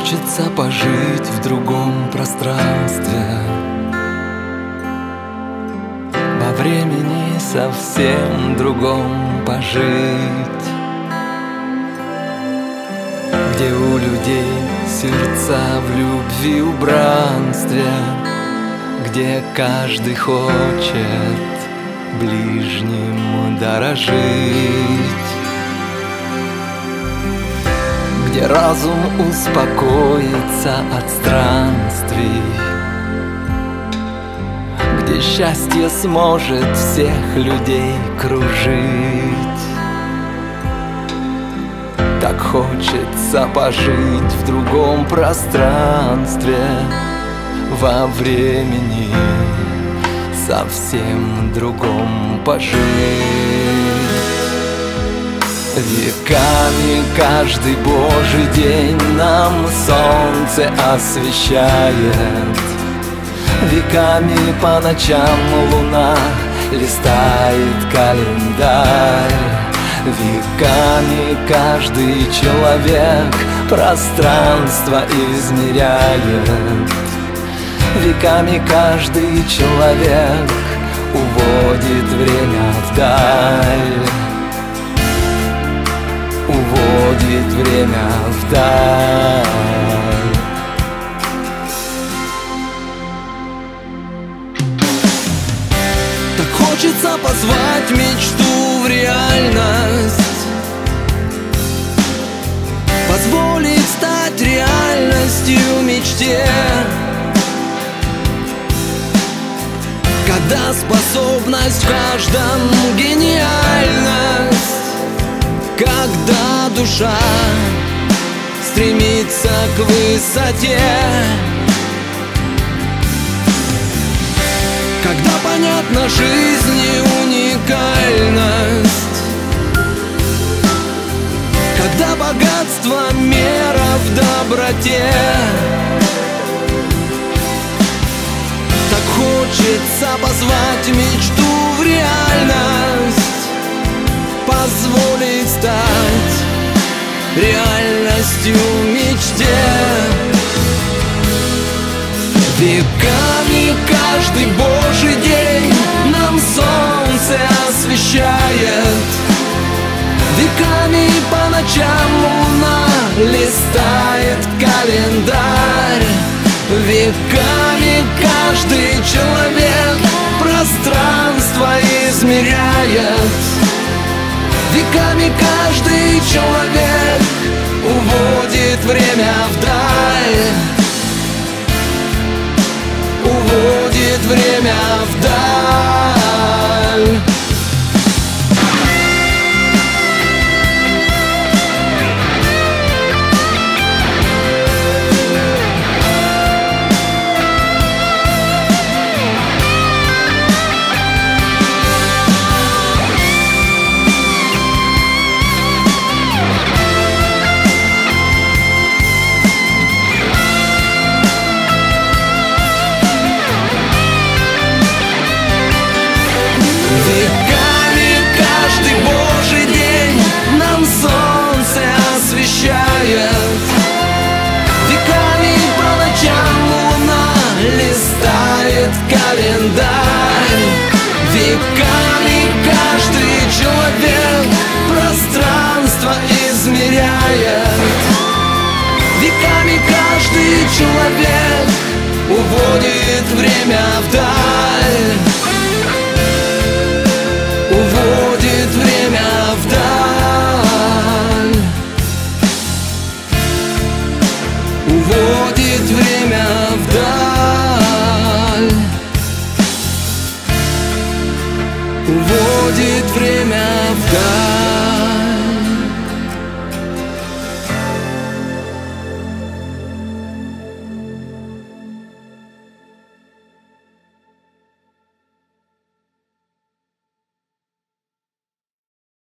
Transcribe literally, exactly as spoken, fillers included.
хочется пожить в другом пространстве, во времени совсем другом пожить, где у людей сердца в любви убранстве, где каждый хочет ближним дорожить, где разум успокоится от странствий, где счастье сможет всех людей кружить. Так хочется пожить в другом пространстве, во времени совсем другом пожить. Веками каждый божий день нам солнце освещает, веками по ночам луна листает календарь, веками каждый человек пространство измеряет, веками каждый человек уводит время вдаль, уводит время вдаль. Так хочется позвать мечту в реальность, позволить стать реальностью мечте, когда способность в каждом гениальность, когда душа стремится к высоте, когда понятна жизни уникальность, когда богатство мера в доброте. Так хочется позвать мечту в реальность, позволить стать реальностью мечте. Веками каждый божий день нам солнце освещает, веками по ночам луна листает календарь, веками каждый человек пространство измеряет, веками каждый человек уводит время вдаль, уводит время вдаль. Веками каждый божий день нам солнце освещает, веками по ночам луна листает календарь, веками каждый человек пространство измеряет, веками каждый человек уводит время вдаль,